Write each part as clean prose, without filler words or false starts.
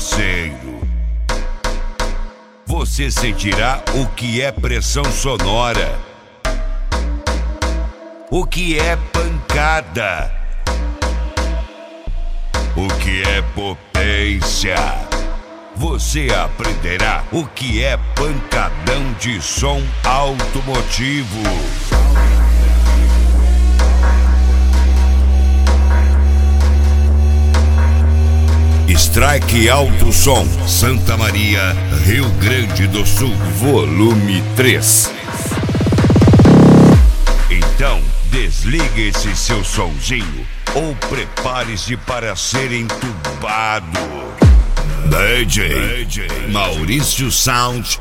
parceiro. Você sentirá o que é pressão sonora, o que é pancada, o que é potência. Você aprenderá o que é pancadão de som automotivo. Strike Alto Som, Santa Maria, Rio Grande do Sul, volume 3. Então, desligue esse seu sonzinho ou prepare-se para ser entubado. DJ Maurício Sound.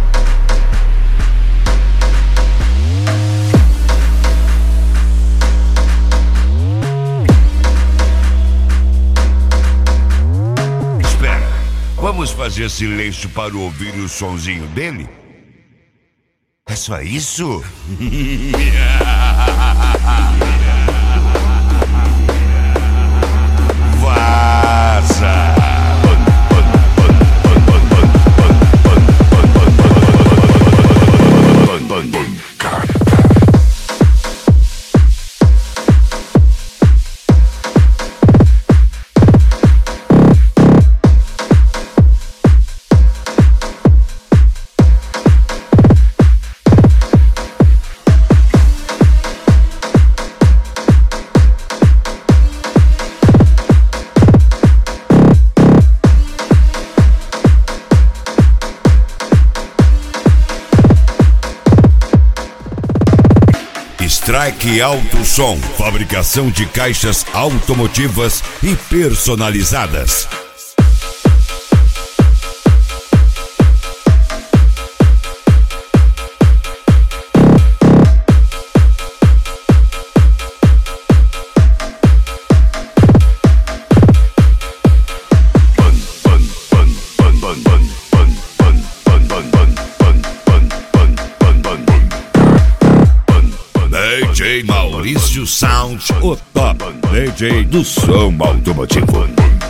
Espera, vamos fazer silêncio para ouvir o sonzinho dele? É só isso? Vaza! Strike Alto Som, fabricação de caixas automotivas e personalizadas. DJ Maurício Sound, o top DJ do som automotivo.